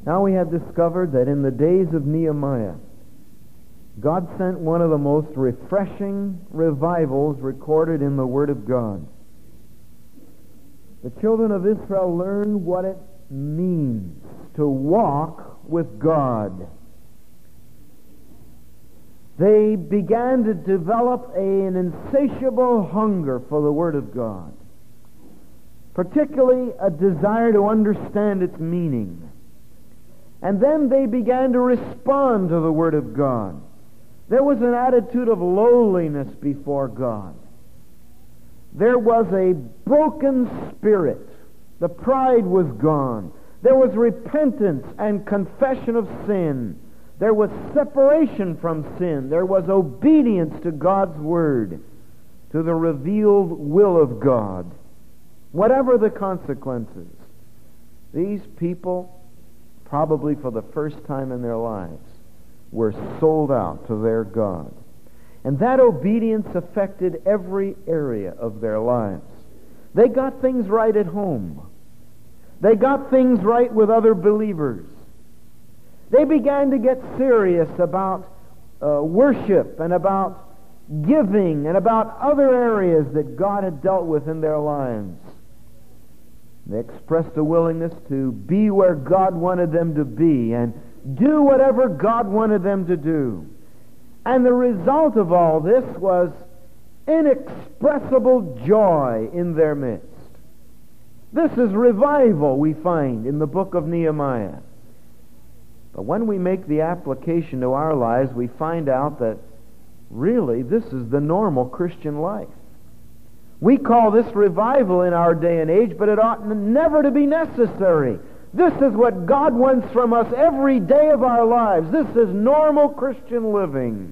Now we have discovered that in the days of Nehemiah, God sent one of the most refreshing revivals recorded in the Word of God. The children of Israel learned what it means to walk with God. They began to develop an insatiable hunger for the Word of God, particularly a desire to understand its meaning. And then they began to respond to the Word of God. There was an attitude of lowliness before God. There was a broken spirit. The pride was gone. There was repentance and confession of sin. There was separation from sin. There was obedience to God's Word, to the revealed will of God. Whatever the consequences, these people, probably for the first time in their lives, were sold out to their God. And that obedience affected every area of their lives. They got things right at home. They got things right with other believers. They began to get serious about worship and about giving and about other areas that God had dealt with in their lives. They expressed a willingness to be where God wanted them to be and do whatever God wanted them to do. And the result of all this was inexpressible joy in their midst. This is revival we find in the book of Nehemiah. But when we make the application to our lives, we find out that really this is the normal Christian life. We call this revival in our day and age, but it ought never to be necessary. This is what God wants from us every day of our lives. This is normal Christian living.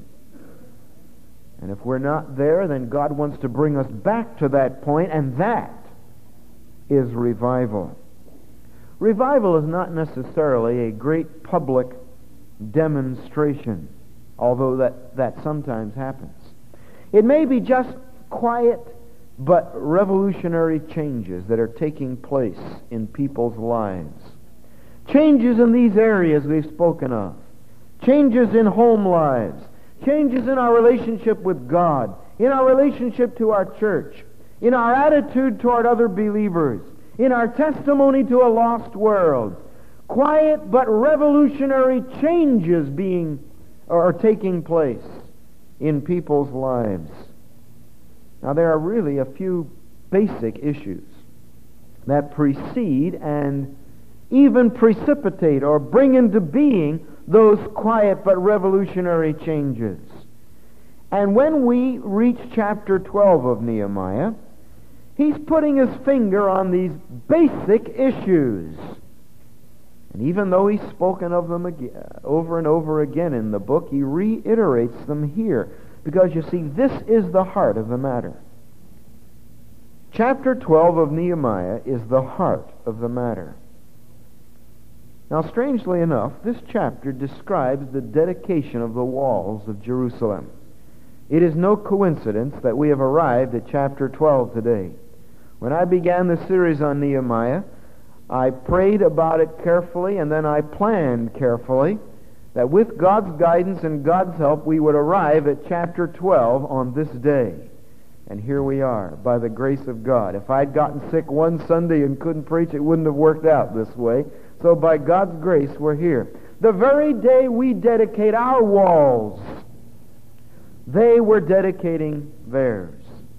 And if we're not there, then God wants to bring us back to that point, and that is revival. Revival is not necessarily a great public demonstration, although that sometimes happens. It may be just quiet but revolutionary changes that are taking place in people's lives. Changes in these areas we've spoken of. Changes in home lives. Changes in our relationship with God. In our relationship to our church. In our attitude toward other believers. In our testimony to a lost world. Quiet but revolutionary changes are taking place in people's lives. Now, there are really a few basic issues that precede and even precipitate or bring into being those quiet but revolutionary changes. And when we reach chapter 12 of Nehemiah, he's putting his finger on these basic issues. And even though he's spoken of them over and over again in the book, he reiterates them here. Because, you see, this is the heart of the matter. Chapter 12 of Nehemiah is the heart of the matter. Now, strangely enough, this chapter describes the dedication of the walls of Jerusalem. It is no coincidence that we have arrived at chapter 12 today. When I began the series on Nehemiah, I prayed about it carefully, and then I planned carefully that with God's guidance and God's help, we would arrive at chapter 12 on this day. And here we are, by the grace of God. If I'd gotten sick one Sunday and couldn't preach, it wouldn't have worked out this way. So by God's grace, we're here. The very day we dedicate our walls, they were dedicating theirs.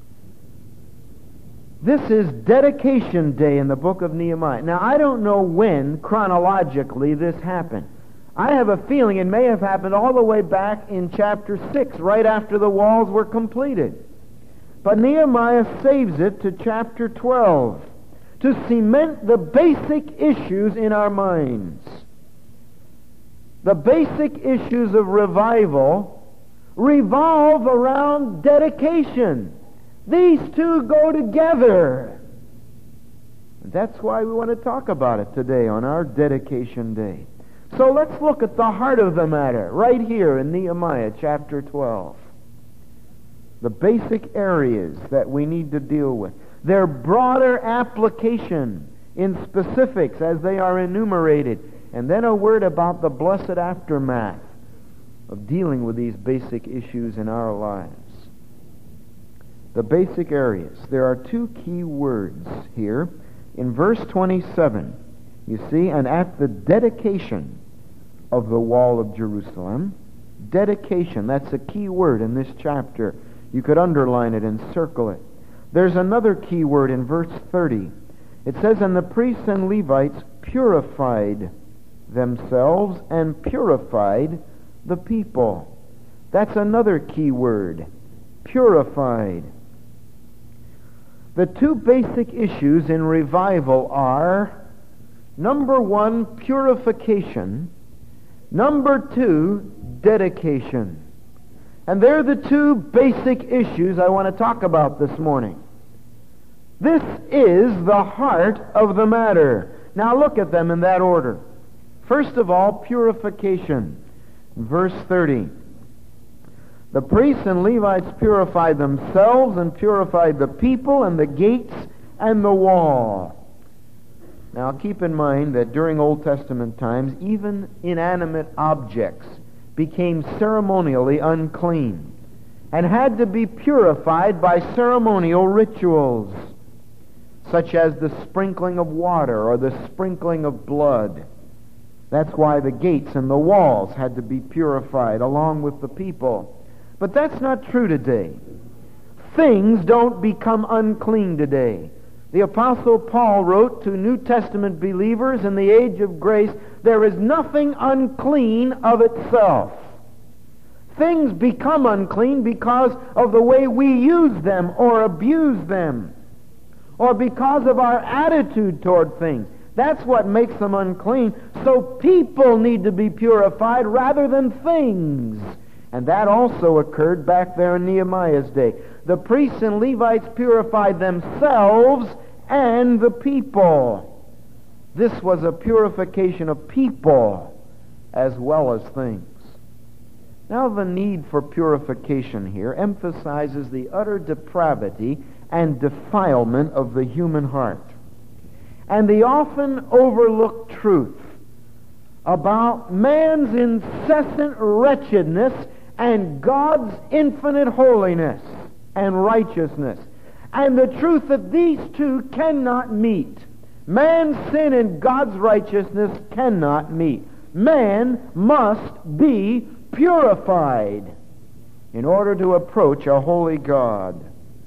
This is dedication day in the book of Nehemiah. Now, I don't know when, chronologically, this happened. I have a feeling it may have happened all the way back in chapter 6, right after the walls were completed. But Nehemiah saves it to chapter 12 to cement the basic issues in our minds. The basic issues of revival revolve around dedication. These two go together. And that's why we want to talk about it today on our dedication day. So let's look at the heart of the matter right here in Nehemiah chapter 12. The basic areas that we need to deal with. Their broader application in specifics as they are enumerated. And then a word about the blessed aftermath of dealing with these basic issues in our lives. The basic areas. There are two key words here. In verse 27, you see, and at the dedication of the wall of Jerusalem, dedication, that's a key word in this chapter. You could underline it and circle it. There's another key word in verse 30. It says, and the priests and Levites purified themselves and purified the people. That's another key word, purified. The two basic issues in revival are, number one, purification. Number two, dedication. And they're the two basic issues I want to talk about this morning. This is the heart of the matter. Now look at them in that order. First of all, purification. Verse 30. The priests and Levites purified themselves and purified the people and the gates and the wall. Now keep in mind that during Old Testament times, even inanimate objects became ceremonially unclean and had to be purified by ceremonial rituals, such as the sprinkling of water or the sprinkling of blood. That's why the gates and the walls had to be purified along with the people. But that's not true today. Things don't become unclean today. The Apostle Paul wrote to New Testament believers in the age of grace, there is nothing unclean of itself. Things become unclean because of the way we use them or abuse them, or because of our attitude toward things. That's what makes them unclean. So people need to be purified rather than things. And that also occurred back there in Nehemiah's day. The priests and Levites purified themselves and the people. This was a purification of people as well as things. Now the need for purification here emphasizes the utter depravity and defilement of the human heart, and the often overlooked truth about man's incessant wretchedness and God's infinite holiness and righteousness, and the truth that these two cannot meet. Man's sin and God's righteousness cannot meet. Man must be purified in order to approach a holy God.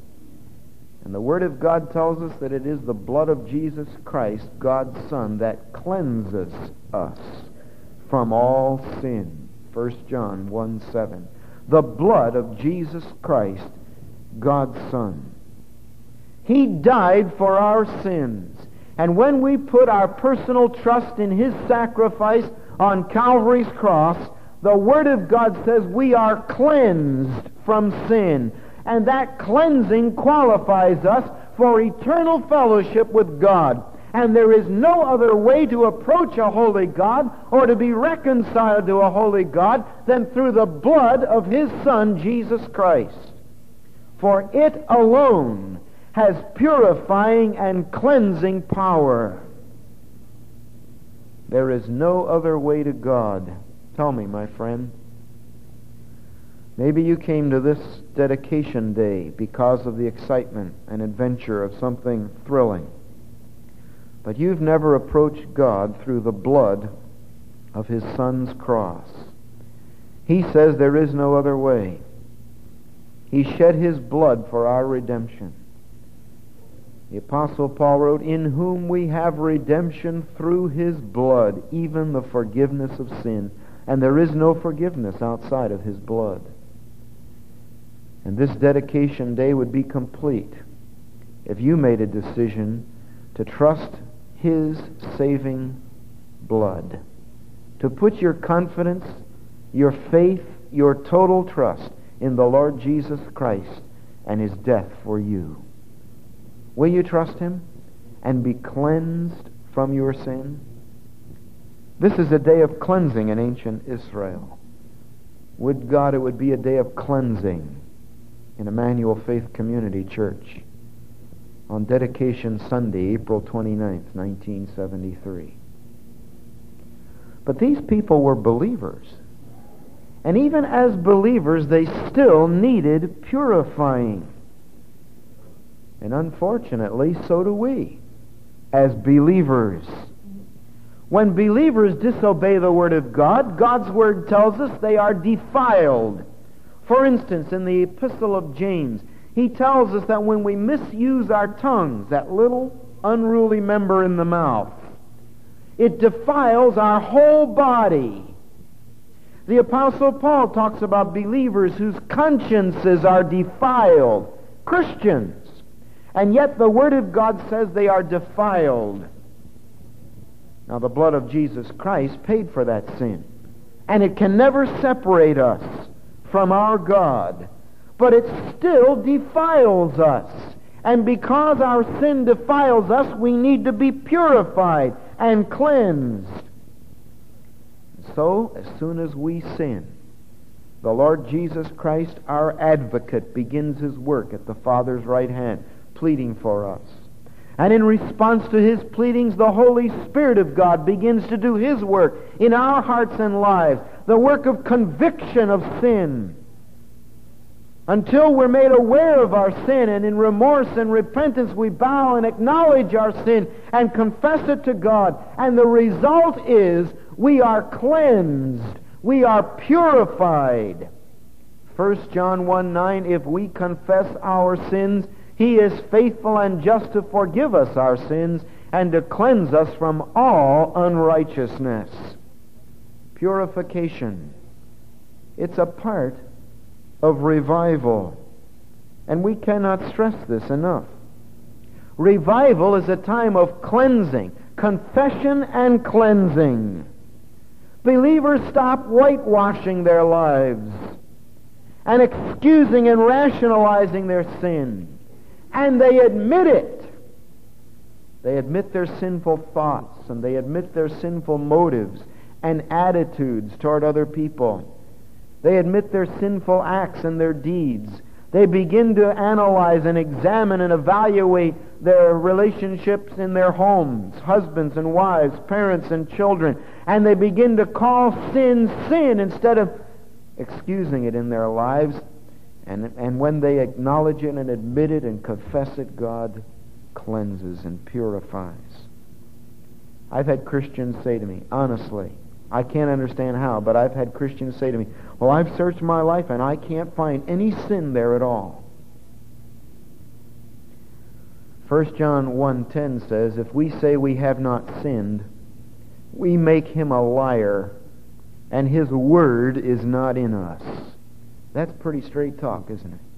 And the Word of God tells us that it is the blood of Jesus Christ, God's Son, that cleanses us from all sin. 1 John 1:7. The blood of Jesus Christ, God's Son. He died for our sins. And when we put our personal trust in His sacrifice on Calvary's cross, the Word of God says we are cleansed from sin. And that cleansing qualifies us for eternal fellowship with God. And there is no other way to approach a holy God or to be reconciled to a holy God than through the blood of His Son, Jesus Christ. For it alone has purifying and cleansing power. There is no other way to God. Tell me, my friend. Maybe you came to this dedication day because of the excitement and adventure of something thrilling. But you've never approached God through the blood of His Son's cross. He says there is no other way. He shed His blood for our redemption. The Apostle Paul wrote, in whom we have redemption through His blood, even the forgiveness of sin. And there is no forgiveness outside of His blood. And this dedication day would be complete if you made a decision to trust His saving blood, to put your confidence, your faith, your total trust in the Lord Jesus Christ and His death for you. Will you trust Him and be cleansed from your sin? This is a day of cleansing in ancient Israel. Would God it would be a day of cleansing in Emmanuel Faith Community Church on Dedication Sunday, April 29th, 1973. But these people were believers. And even as believers, they still needed purifying. And unfortunately, so do we, as believers. When believers disobey the Word of God, God's Word tells us they are defiled. For instance, in the Epistle of James, he tells us that when we misuse our tongues, that little unruly member in the mouth, it defiles our whole body. The Apostle Paul talks about believers whose consciences are defiled, Christians, and yet the Word of God says they are defiled. Now, the blood of Jesus Christ paid for that sin, and it can never separate us from our God, but it still defiles us. And because our sin defiles us, we need to be purified and cleansed. So, as soon as we sin, the Lord Jesus Christ, our advocate, begins his work at the Father's right hand, pleading for us. And in response to his pleadings, the Holy Spirit of God begins to do his work in our hearts and lives, the work of conviction of sin. Until we're made aware of our sin, and in remorse and repentance we bow and acknowledge our sin and confess it to God. And the result is we are cleansed. We are purified. 1 John 1:9, if we confess our sins, he is faithful and just to forgive us our sins and to cleanse us from all unrighteousness. Purification. It's a part of revival. And we cannot stress this enough. Revival is a time of cleansing, confession and cleansing. Believers stop whitewashing their lives and excusing and rationalizing their sin. And they admit it. They admit their sinful thoughts, and they admit their sinful motives and attitudes toward other people. They admit their sinful acts and their deeds. They begin to analyze and examine and evaluate their relationships in their homes, husbands and wives, parents and children, and they begin to call sin, sin, instead of excusing it in their lives. And when they acknowledge it and admit it and confess it, God cleanses and purifies. I've had Christians say to me, honestly, I can't understand how, but I've had Christians say to me, well, I've searched my life and I can't find any sin there at all. 1 John 1:10 says, if we say we have not sinned, we make him a liar, and his word is not in us. That's pretty straight talk, isn't it?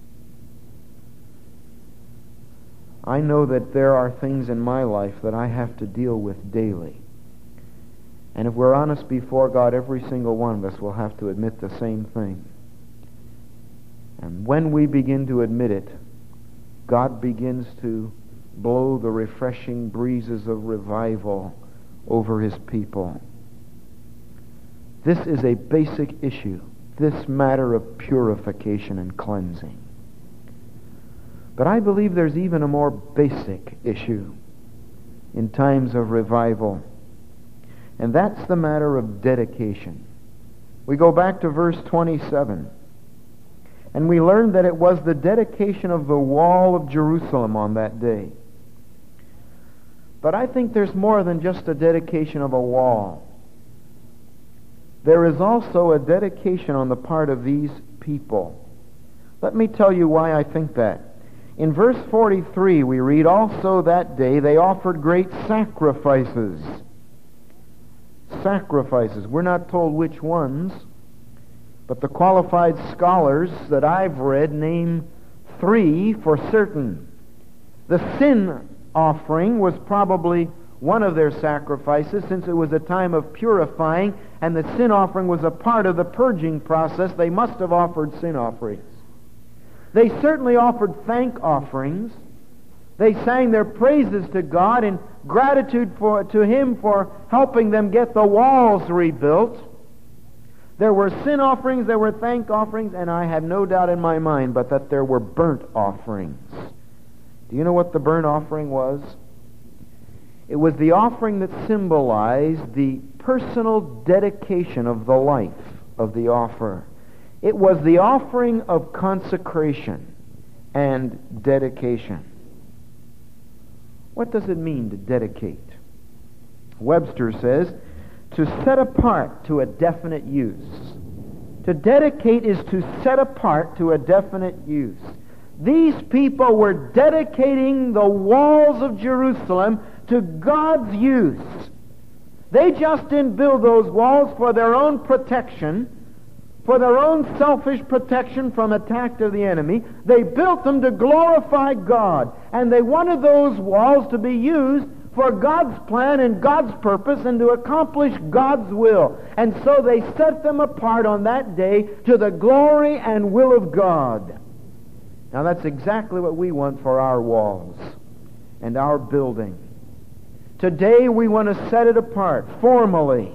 I know that there are things in my life that I have to deal with daily. And if we're honest before God, every single one of us will have to admit the same thing. And when we begin to admit it, God begins to blow the refreshing breezes of revival over his people. This is a basic issue, this matter of purification and cleansing. But I believe there's even a more basic issue in times of revival. And that's the matter of dedication. We go back to verse 27. And we learn that it was the dedication of the wall of Jerusalem on that day. But I think there's more than just a dedication of a wall. There is also a dedication on the part of these people. Let me tell you why I think that. In verse 43 we read, also that day they offered great sacrifices. Sacrifices. We're not told which ones, but the qualified scholars that I've read name 3 for certain. The sin offering was probably one of their sacrifices, since it was a time of purifying, and the sin offering was a part of the purging process. They must have offered sin offerings. They certainly offered thank offerings. They sang their praises to God in gratitude to him for helping them get the walls rebuilt. There were sin offerings, there were thank offerings, and I have no doubt in my mind but that there were burnt offerings. Do you know what the burnt offering was? It was the offering that symbolized the personal dedication of the life of the offerer. It was the offering of consecration and dedication. What does it mean to dedicate? Webster says, to set apart to a definite use. To dedicate is to set apart to a definite use. These people were dedicating the walls of Jerusalem to God's use. They just didn't build those walls for their own protection, for their own selfish protection from attack of the enemy. They built them to glorify God, and they wanted those walls to be used for God's plan and God's purpose and to accomplish God's will. And so they set them apart on that day to the glory and will of God. Now that's exactly what we want for our walls and our building. Today we want to set it apart formally.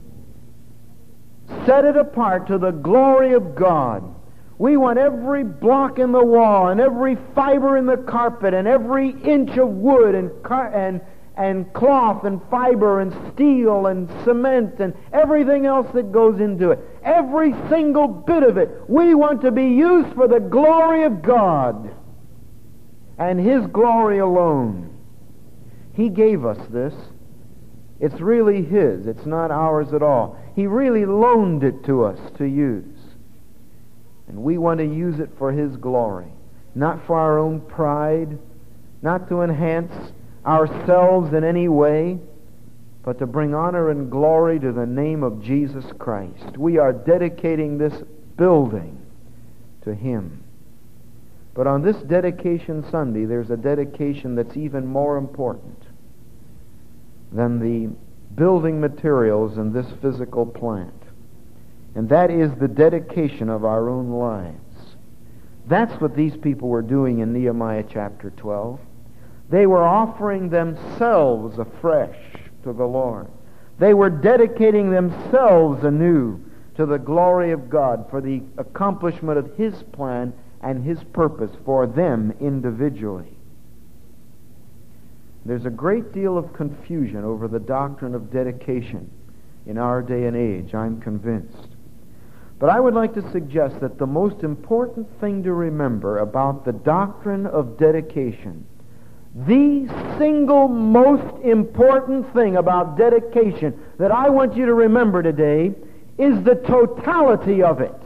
Set it apart to the glory of God. We want every block in the wall and every fiber in the carpet and every inch of wood and cloth and fiber and steel and cement and everything else that goes into it. Every single bit of it. We want to be used for the glory of God and His glory alone. He gave us this. It's really His. It's not ours at all. He really loaned it to us to use. And we want to use it for His glory. Not for our own pride, not to enhance ourselves in any way, but to bring honor and glory to the name of Jesus Christ. We are dedicating this building to Him. But on this dedication Sunday, there's a dedication that's even more important than the building materials in this physical plant. And that is the dedication of our own lives. That's what these people were doing in Nehemiah chapter 12. They were offering themselves afresh to the Lord. They were dedicating themselves anew to the glory of God for the accomplishment of His plan and His purpose for them individually. There's a great deal of confusion over the doctrine of dedication in our day and age, I'm convinced. But I would like to suggest that the most important thing to remember about the doctrine of dedication, the single most important thing about dedication that I want you to remember today is the totality of it.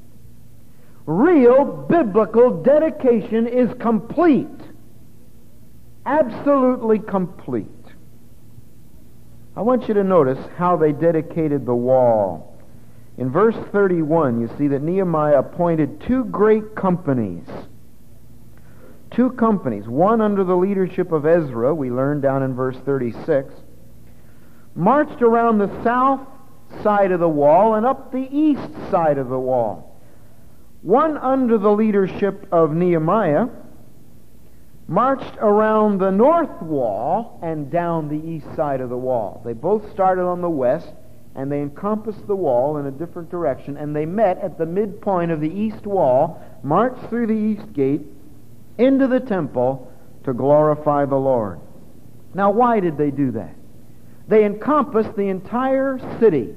Real biblical dedication is complete. Absolutely complete. I want you to notice how they dedicated the wall. In verse 31, you see that Nehemiah appointed two great companies. Two companies, one under the leadership of Ezra, we learn down in verse 36, marched around the south side of the wall and up the east side of the wall. One under the leadership of Nehemiah marched around the north wall and down the east side of the wall. They both started on the west, and they encompassed the wall in a different direction, and they met at the midpoint of the east wall, marched through the east gate, into the temple to glorify the Lord. Now, why did they do that? They encompassed the entire city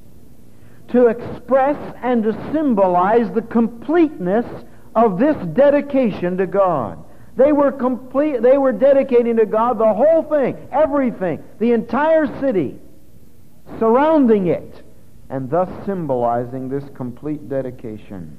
to express and to symbolize the completeness of this dedication to God. They were dedicating to God the whole thing, everything, the entire city, surrounding it, and thus symbolizing this complete dedication.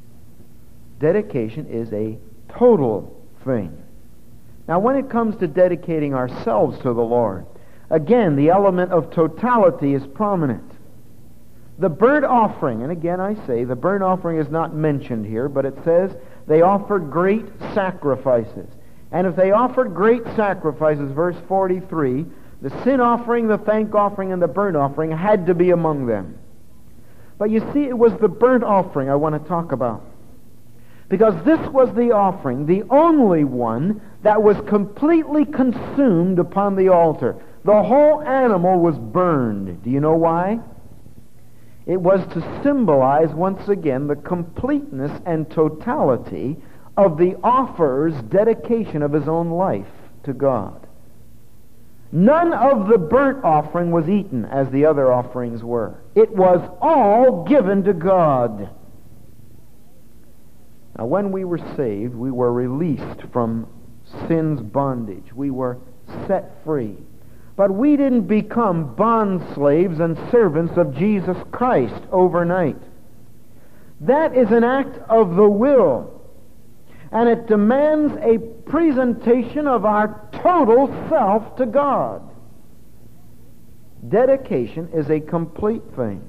Dedication is a total thing. Now, when it comes to dedicating ourselves to the Lord, again, the element of totality is prominent. The burnt offering, and again I say, the burnt offering is not mentioned here, but it says they offered great sacrifices. And if they offered great sacrifices, verse 43, the sin offering, the thank offering, and the burnt offering had to be among them. But you see, it was the burnt offering I want to talk about. Because this was the offering, the only one that was completely consumed upon the altar. The whole animal was burned. Do you know why? It was to symbolize, once again, the completeness and totality of the offerer's dedication of his own life to God. None of the burnt offering was eaten as the other offerings were. It was all given to God. Now, when we were saved, we were released from sin's bondage. We were set free. But we didn't become bond slaves and servants of Jesus Christ overnight. That is an act of the will. And it demands a presentation of our total self to God. Dedication is a complete thing.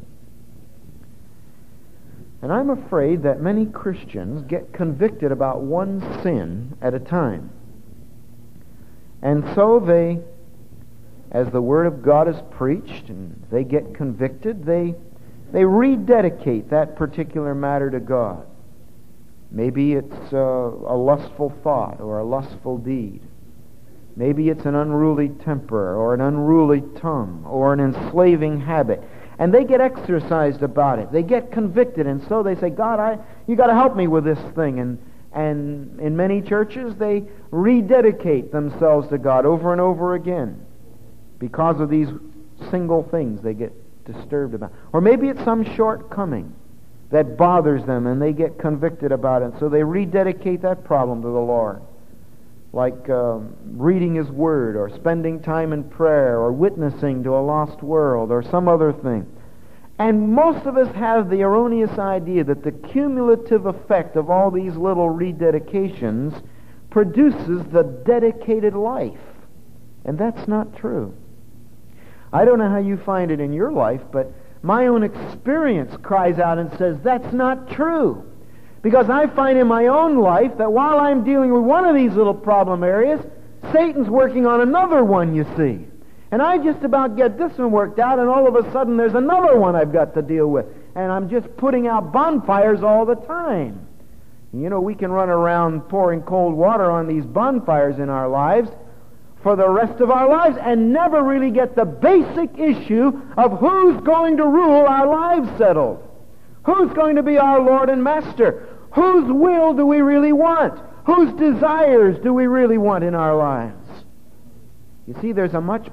And I'm afraid that many Christians get convicted about one sin at a time. And so they, as the Word of God is preached and they get convicted, they rededicate that particular matter to God. Maybe it's a lustful thought or a lustful deed. Maybe it's an unruly temper or an unruly tongue or an enslaving habit. And they get exercised about it. They get convicted, and so they say, God, you got to help me with this thing. And in many churches, they rededicate themselves to God over and over again because of these single things they get disturbed about. Or maybe it's some shortcoming that bothers them, and they get convicted about it. So they rededicate that problem to the Lord, like reading His Word, or spending time in prayer, or witnessing to a lost world, or some other thing. And most of us have the erroneous idea that the cumulative effect of all these little rededications produces the dedicated life. And that's not true. I don't know how you find it in your life, but my own experience cries out and says that's not true. Because I find in my own life that while I'm dealing with one of these little problem areas, Satan's working on another one, you see. And I just about get this one worked out, and all of a sudden there's another one I've got to deal with. And I'm just putting out bonfires all the time. You know, we can run around pouring cold water on these bonfires in our lives for the rest of our lives and never really get the basic issue of who's going to rule our lives settled. Who's going to be our Lord and Master? Whose will do we really want? Whose desires do we really want in our lives? You see, there's a much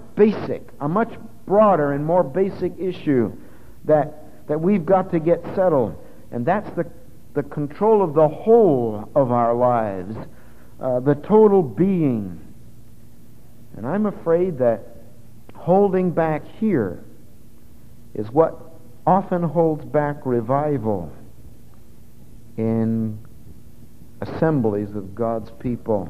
broader and more basic issue that we've got to get settled. And that's the control of the whole of our lives, the total being. And I'm afraid that holding back here is what often holds back revival in assemblies of God's people.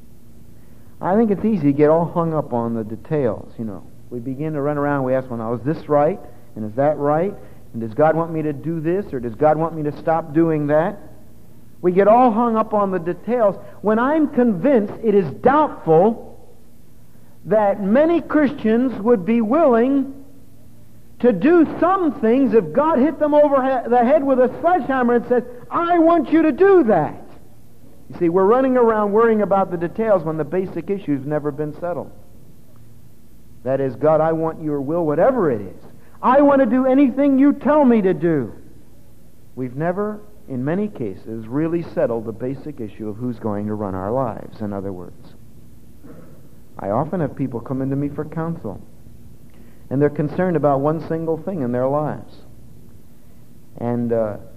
I think it's easy to get all hung up on the details, you know. We begin to run around, we ask, well, now, is this right? And is that right? And does God want me to do this? Or does God want me to stop doing that? We get all hung up on the details when I'm convinced it is doubtful that many Christians would be willing to do some things if God hit them over the head with a sledgehammer and says, I want you to do that. You see, we're running around worrying about the details when the basic issue's never been settled. That is, God, I want your will, whatever it is. I want to do anything you tell me to do. We've never, in many cases, really settled the basic issue of who's going to run our lives, in other words. I often have people come into me for counsel, and they're concerned about one single thing in their lives. And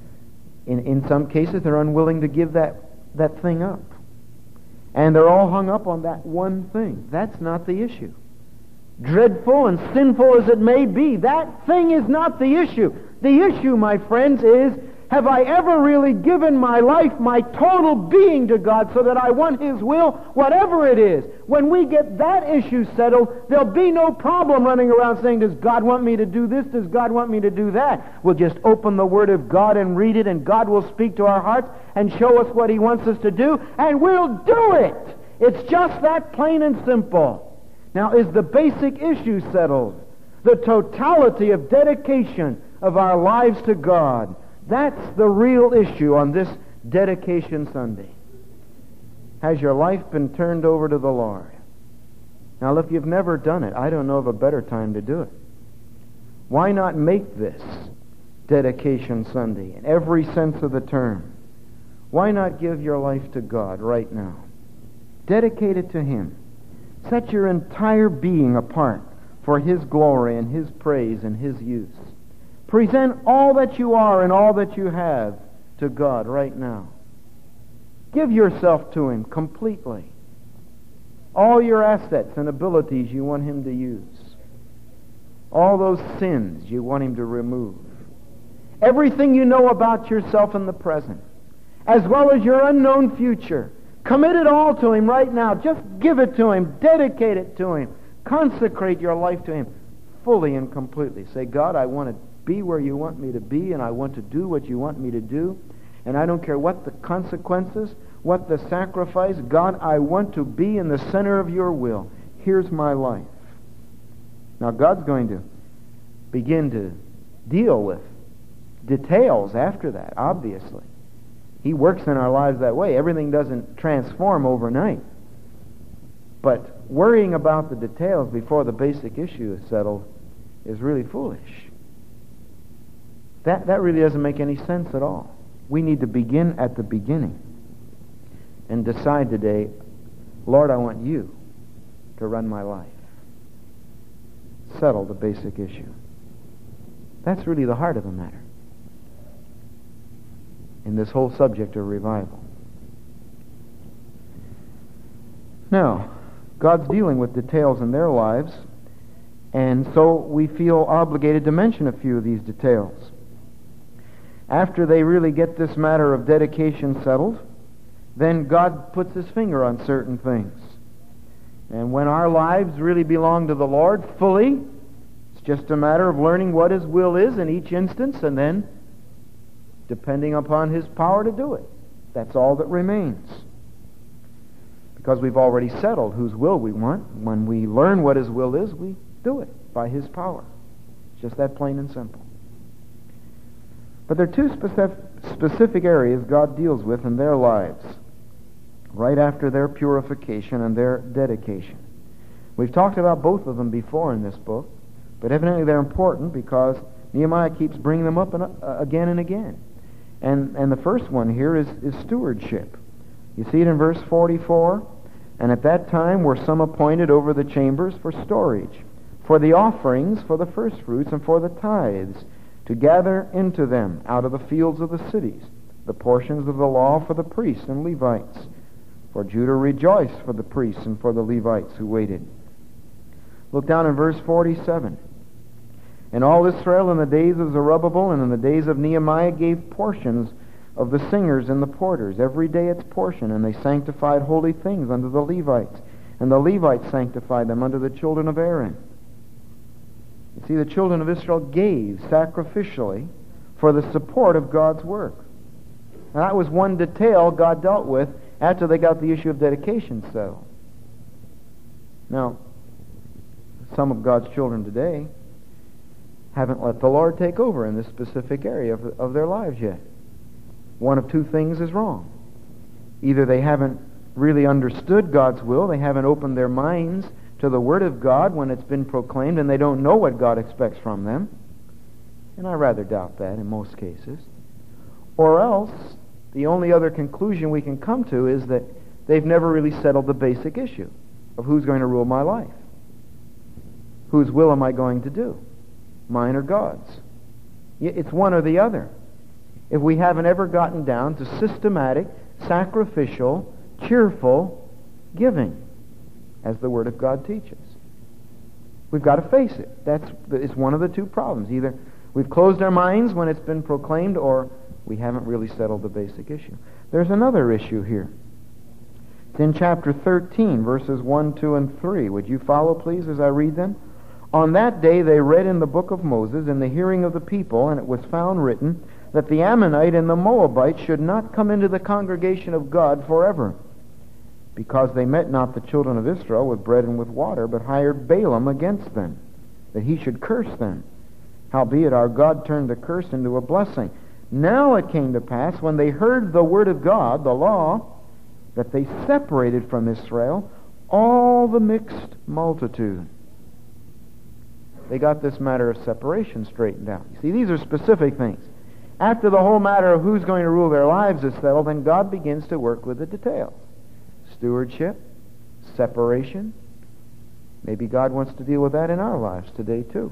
in some cases, they're unwilling to give that thing up. And they're all hung up on that one thing. That's not the issue. Dreadful and sinful as it may be, that thing is not the issue. The issue, my friends, is, have I ever really given my life, my total being to God so that I want His will, whatever it is? When we get that issue settled, there'll be no problem running around saying, does God want me to do this? Does God want me to do that? We'll just open the Word of God and read it, and God will speak to our hearts and show us what He wants us to do, and we'll do it. It's just that plain and simple. Now, is the basic issue settled? The totality of dedication of our lives to God. That's the real issue on this Dedication Sunday. Has your life been turned over to the Lord? Now, if you've never done it, I don't know of a better time to do it. Why not make this Dedication Sunday in every sense of the term? Why not give your life to God right now? Dedicate it to Him. Set your entire being apart for His glory and His praise and His use. Present all that you are and all that you have to God right now. Give yourself to Him completely. All your assets and abilities you want Him to use. All those sins you want Him to remove. Everything you know about yourself in the present, as well as your unknown future. Commit it all to Him right now. Just give it to Him. Dedicate it to Him. Consecrate your life to Him fully and completely. Say, God, I want to be where you want me to be, and I want to do what you want me to do, and I don't care what the consequences, what the sacrifice. God, I want to be in the center of your will. Here's my life. Now, God's going to begin to deal with details after that, obviously. He works in our lives that way. Everything doesn't transform overnight. But worrying about the details before the basic issue is settled is really foolish. That really doesn't make any sense at all. We need to begin at the beginning and decide today, Lord, I want you to run my life. Settle the basic issue. That's really the heart of the matter in this whole subject of revival. Now, God's dealing with details in their lives, and so we feel obligated to mention a few of these details. After they really get this matter of dedication settled, then God puts His finger on certain things. And when our lives really belong to the Lord fully, it's just a matter of learning what His will is in each instance, and then depending upon His power to do it. That's all that remains. Because we've already settled whose will we want. When we learn what His will is, we do it by His power. It's just that plain and simple. But there are two specific areas God deals with in their lives right after their purification and their dedication. We've talked about both of them before in this book, but evidently they're important because Nehemiah keeps bringing them up again and again. And the first one here is stewardship. You see it in verse 44. And at that time were some appointed over the chambers for storage, for the offerings, for the firstfruits, and for the tithes, to gather into them out of the fields of the cities the portions of the law for the priests and Levites. For Judah rejoiced for the priests and for the Levites who waited. Look down in verse 47. And all Israel in the days of Zerubbabel and in the days of Nehemiah gave portions of the singers and the porters, every day its portion, and they sanctified holy things unto the Levites, and the Levites sanctified them unto the children of Aaron. You see, the children of Israel gave sacrificially for the support of God's work. Now, that was one detail God dealt with after they got the issue of dedication settled. Now, some of God's children today haven't let the Lord take over in this specific area of their lives yet. One of two things is wrong. Either they haven't really understood God's will, they haven't opened their minds to the Word of God when it's been proclaimed, and they don't know what God expects from them. And I rather doubt that in most cases. Or else, the only other conclusion we can come to is that they've never really settled the basic issue of who's going to rule my life. Whose will am I going to do? Mine or God's? It's one or the other. If we haven't ever gotten down to systematic, sacrificial, cheerful giving, as the Word of God teaches. We've got to face it. It's one of the two problems. Either we've closed our minds when it's been proclaimed, or we haven't really settled the basic issue. There's another issue here. It's in chapter 13, verses 1, 2, and 3. Would you follow, please, as I read them? On that day they read in the book of Moses in the hearing of the people, and it was found written that the Ammonite and the Moabite should not come into the congregation of God forever, because they met not the children of Israel with bread and with water, but hired Balaam against them, that he should curse them. Howbeit our God turned the curse into a blessing. Now it came to pass, when they heard the word of God, the law, that they separated from Israel all the mixed multitude. They got this matter of separation straightened out. You see, these are specific things. After the whole matter of who's going to rule their lives is settled, then God begins to work with the details. Stewardship, separation, Maybe God wants to deal with that in our lives today too.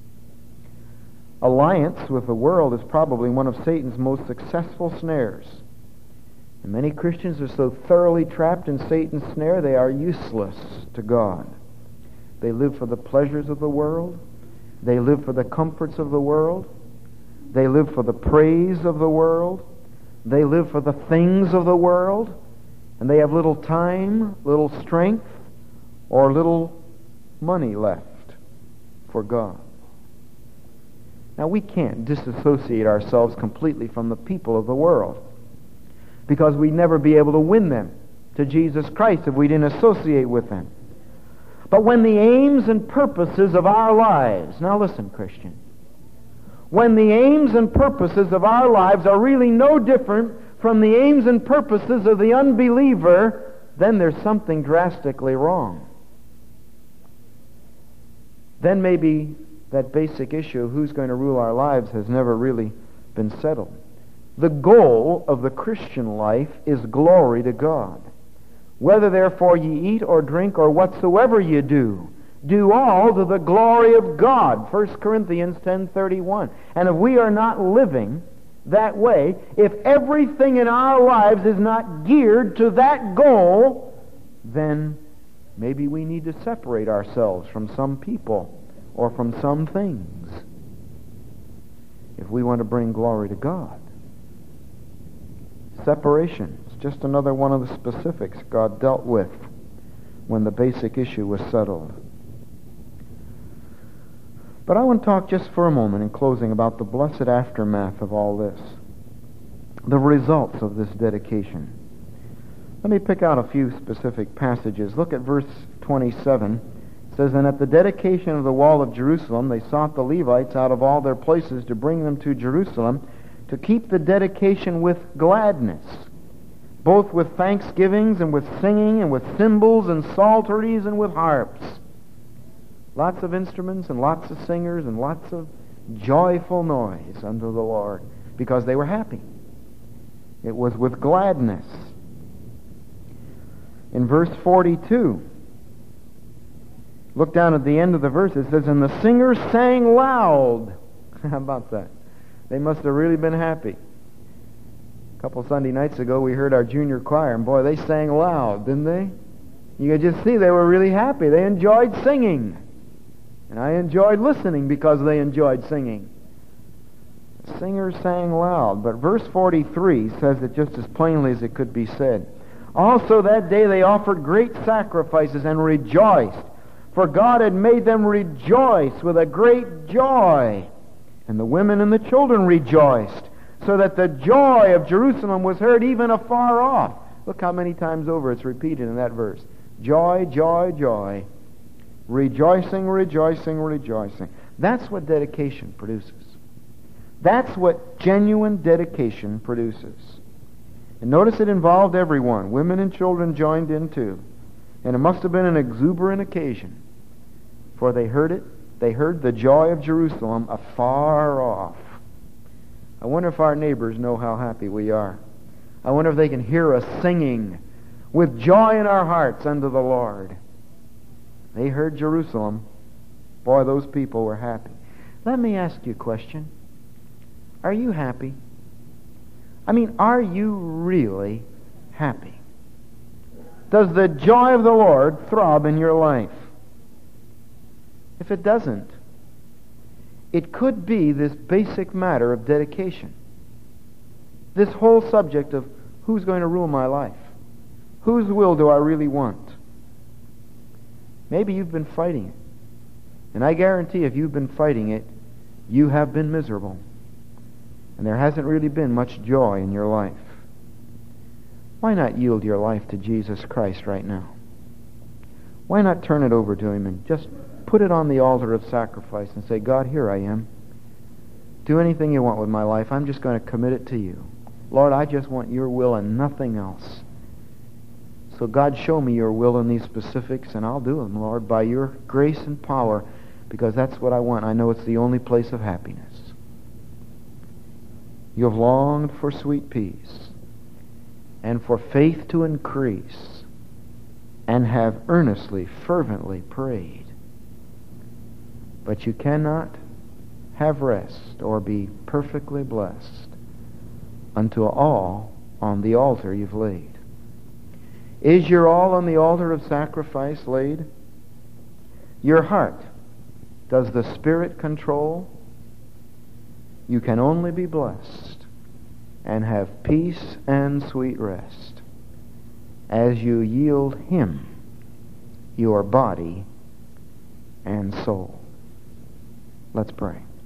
Alliance with the world is probably one of Satan's most successful snares. And many Christians are so thoroughly trapped in Satan's snare, they are useless to God. They live for the pleasures of the world. They live for the comforts of the world. They live for the praise of the world. They live for the things of the world. And they have little time, little strength, or little money left for God. Now, we can't disassociate ourselves completely from the people of the world, because we'd never be able to win them to Jesus Christ if we didn't associate with them. But when the aims and purposes of our lives, now listen, Christian, when the aims and purposes of our lives are really no different from the aims and purposes of the unbeliever, then there's something drastically wrong. Then maybe that basic issue of who's going to rule our lives has never really been settled. The goal of the Christian life is glory to God. Whether therefore ye eat or drink or whatsoever ye do, do all to the glory of God. 1 Corinthians 10:31. And if we are not living that way, if everything in our lives is not geared to that goal, then maybe we need to separate ourselves from some people or from some things if we want to bring glory to God. Separation is just another one of the specifics God dealt with when the basic issue was settled. But I want to talk just for a moment in closing about the blessed aftermath of all this, the results of this dedication. Let me pick out a few specific passages. Look at verse 27. It says, "And at the dedication of the wall of Jerusalem, they sought the Levites out of all their places to bring them to Jerusalem, to keep the dedication with gladness, both with thanksgivings and with singing and with cymbals and psalteries and with harps." Lots of instruments and lots of singers and lots of joyful noise unto the Lord, because they were happy. It was with gladness. In verse 42, look down at the end of the verse, it says, "And the singers sang loud." How about that? They must have really been happy. A couple Sunday nights ago, we heard our junior choir, and boy, they sang loud, didn't they? You could just see they were really happy. They enjoyed singing. And I enjoyed listening because they enjoyed singing. The singers sang loud. But verse 43 says it just as plainly as it could be said. "Also that day they offered great sacrifices and rejoiced, for God had made them rejoice with a great joy. And the women and the children rejoiced, so that the joy of Jerusalem was heard even afar off." Look how many times over it's repeated in that verse. Joy, joy, joy. Rejoicing, rejoicing, rejoicing. That's what dedication produces. That's what genuine dedication produces. And notice it involved everyone. Women and children joined in too. And it must have been an exuberant occasion, for they heard it. They heard the joy of Jerusalem afar off. I wonder if our neighbors know how happy we are. I wonder if they can hear us singing with joy in our hearts unto the Lord. They heard Jerusalem. Boy, those people were happy. Let me ask you a question. Are you happy? I mean, are you really happy? Does the joy of the Lord throb in your life? If it doesn't, it could be this basic matter of dedication. This whole subject of who's going to rule my life. Whose will do I really want? Maybe you've been fighting it. And I guarantee if you've been fighting it, you have been miserable. And there hasn't really been much joy in your life. Why not yield your life to Jesus Christ right now? Why not turn it over to Him and just put it on the altar of sacrifice and say, "God, here I am. Do anything you want with my life. I'm just going to commit it to you. Lord, I just want your will and nothing else. So God, show me your will in these specifics, and I'll do them, Lord, by your grace and power, because that's what I want. I know it's the only place of happiness." You have longed for sweet peace and for faith to increase. and have earnestly, fervently prayed. But you cannot have rest or be perfectly blessed until all on the altar you've laid. Is your all on the altar of sacrifice laid? Your heart, does the Spirit control? You can only be blessed and have peace and sweet rest as you yield Him your body and soul. Let's pray.